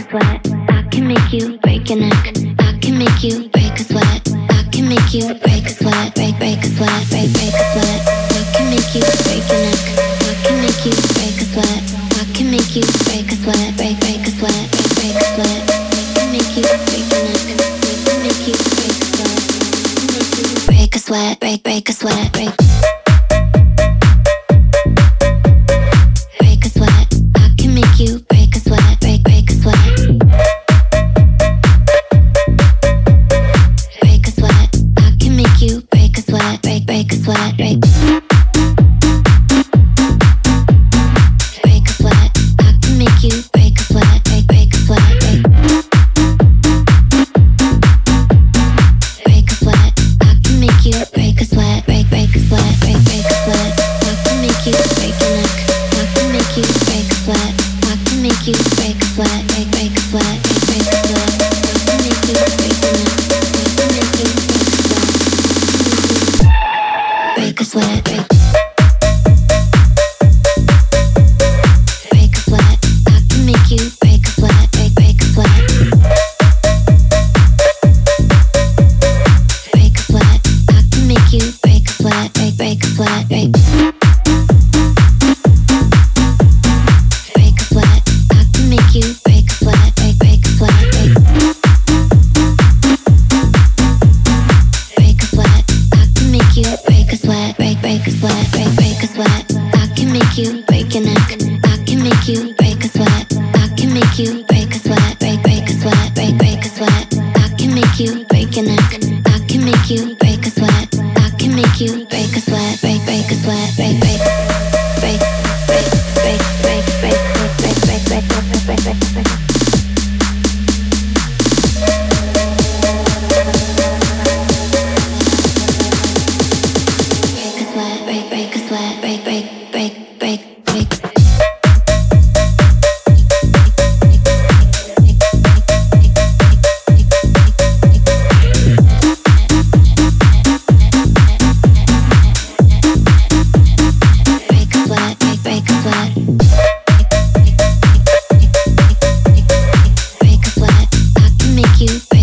sweat. I can make you break your neck. I can make you break a sweat. I can make you break a sweat. Break a sweat. Break a sweat. I can make you break your neck. I can make you break a sweat. I can make you break a sweat. Break a sweat. Break a sweat. I can make you break your neck. I can make you break a sweat. Break a sweat. Break a sweat. Break a sweat. I can make you break a sweat. Break a sweat. Break a sweat. I can make you break a sweat. Break a sweat. Break a sweat. I can make you break a sweat. Break a sweat. Break a sweat. I can make you break a sweat. Break a sweat. Break a sweat. I can make you break your neck. I can make you break a sweat. I can make you break a sweat. Break a sweat. Break a sweat. I can make you break your neck. I can make you break a sweat. Break a sweat. I can make you break a sweat. Break a sweat. Break a sweat. I can make you break a sweat. Break a sweat. Break a sweat. I can make you break a sweat. Break a sweat. Break a sweat. I can make you break a sweat. Break a sweat. Break a sweat. I can make you break your neck. I can make you break a sweat. I can make you break a sweat. Break a sweat. Break a sweat. I can make you break your neck. I can make you break a sweat. I can make you break a sweat. Break a sweat. Break a sweat. Break. Break a sweat. I can make you